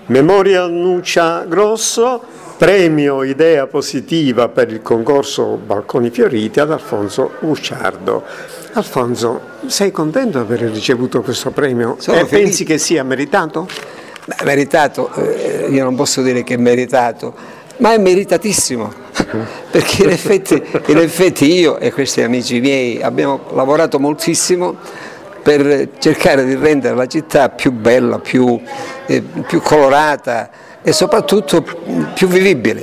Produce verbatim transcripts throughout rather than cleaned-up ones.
Memorial Nuccia Grosso, premio Idea Positiva per il concorso Balconi Fioriti ad Alfonso Gucciardo. Alfonso, sei contento di aver ricevuto questo premio? Sono e felice. Pensi che sia meritato? Beh, meritato, eh, io non posso dire che è meritato, ma è meritatissimo, perché in effetti, in effetti io e questi amici miei abbiamo lavorato moltissimo per cercare di rendere la città più bella, più, eh, più colorata e soprattutto più vivibile,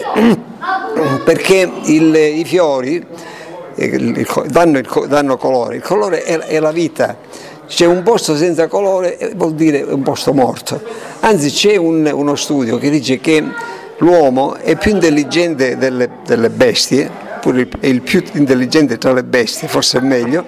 perché il, i fiori il, il, danno, il, danno colore, il colore è, è la vita. C'è un posto senza colore vuol dire un posto morto, anzi c'è un, uno studio che dice che l'uomo è più intelligente delle, delle bestie, pure è il più intelligente tra le bestie, forse è meglio,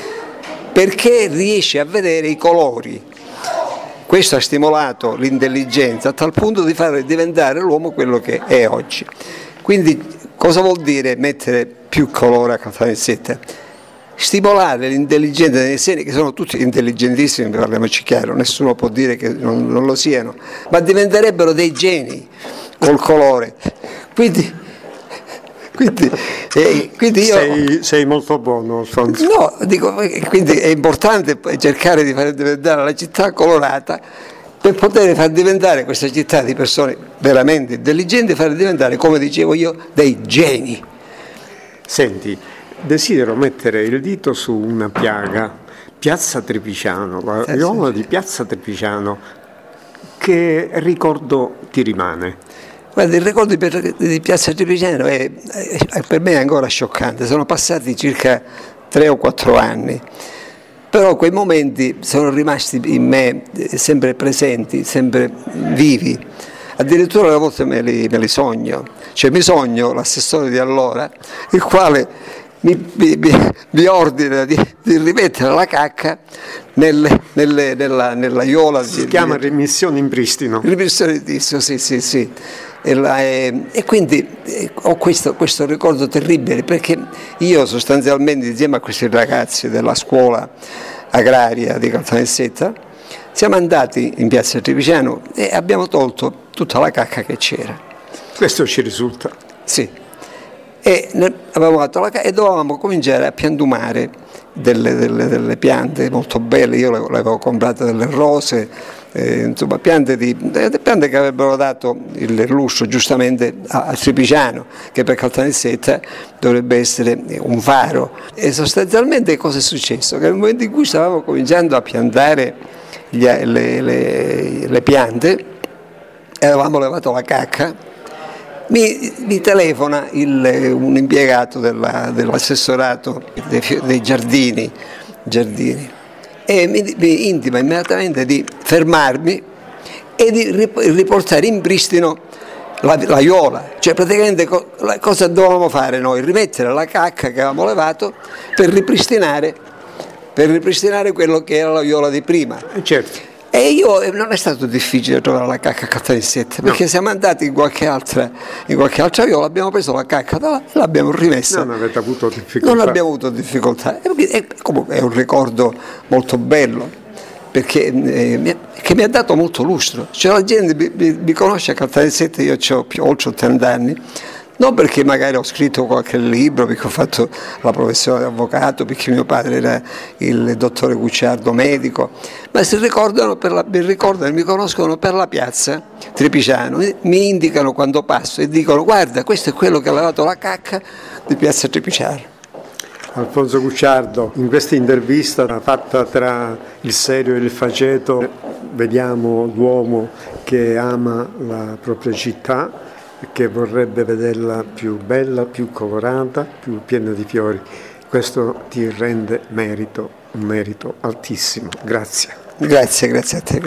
perché riesce a vedere i colori. Questo ha stimolato l'intelligenza a tal punto di far diventare l'uomo quello che è oggi. Quindi cosa vuol dire mettere più colore a Caltanissetta? Stimolare l'intelligenza dei seni, che sono tutti intelligentissimi, parliamoci chiaro, nessuno può dire che non, non lo siano, ma diventerebbero dei geni col colore. Quindi Quindi, eh, quindi io, sei, sei molto buono, Alfonso. No, dico, quindi è importante cercare di far diventare la città colorata per poter far diventare questa città di persone veramente intelligenti, far diventare, come dicevo io, dei geni. Senti, desidero mettere il dito su una piaga, Piazza Trepiciano, la Eh, viola sì. di Piazza Trepiciano, che ricordo ti rimane? Guarda, il ricordo di Piazza Trepiciano è, è, per me è ancora scioccante, sono passati circa tre o quattro anni, però quei momenti sono rimasti in me sempre presenti, sempre vivi, addirittura a volte me li, me li sogno, cioè mi sogno l'assessore di allora, il quale mi, mi, mi ordina di, di rimettere la cacca nel, nelle, nella, nella iola. Si di, chiama di, rimissione in pristino. Rimissione in pristino, sì, sì, sì. E, la, e, e quindi eh, ho questo, questo ricordo terribile, perché io sostanzialmente insieme a questi ragazzi della scuola agraria di Caltanissetta siamo andati in Piazza Trepiciano e abbiamo tolto tutta la cacca che c'era. Questo ci risulta. Sì. E avevamo fatto la cacca e dovevamo cominciare a piantumare delle, delle, delle piante molto belle. Io le, le avevo comprate delle rose, Eh, insomma piante, di, piante che avrebbero dato il lustro giustamente a, a Trepiciano, che per Caltanissetta dovrebbe essere un faro. E sostanzialmente cosa è successo? Che nel momento in cui stavamo cominciando a piantare gli, le, le, le piante e avevamo levato la cacca, mi, mi telefona il, un impiegato della, dell'assessorato dei, dei giardini, giardini e mi, mi intima immediatamente di fermarmi e di riportare in pristino la, la iola, cioè praticamente co, la, cosa dovevamo fare noi? Rimettere la cacca che avevamo levato per ripristinare, per ripristinare quello che era la iola di prima. Certo. E io non è stato difficile trovare la cacca a Caltanissetta, perché no. Siamo andati in qualche altra, in qualche altra viola, abbiamo preso la cacca da là e l'abbiamo rimessa. Non avete avuto difficoltà? Non abbiamo avuto difficoltà. E comunque è un ricordo molto bello, perché eh, mi, che mi ha dato molto lustro. Cioè la gente mi, mi, mi conosce a Caltanissetta, io ho più, oltre ottanta anni, non perché magari ho scritto qualche libro, perché ho fatto la professione di avvocato, perché mio padre era il dottore Gucciardo medico, ma si ricordano, per la, mi ricordano, mi conoscono per la piazza Trepiciano, mi, mi indicano quando passo e dicono: guarda, questo è quello che ha levato la cacca di Piazza Trepiciano. Alfonso Gucciardo, in questa intervista fatta tra il serio e il faceto vediamo l'uomo che ama la propria città, che vorrebbe vederla più bella, più colorata, più piena di fiori. Questo ti rende merito, un merito altissimo. Grazie. Grazie, grazie a te.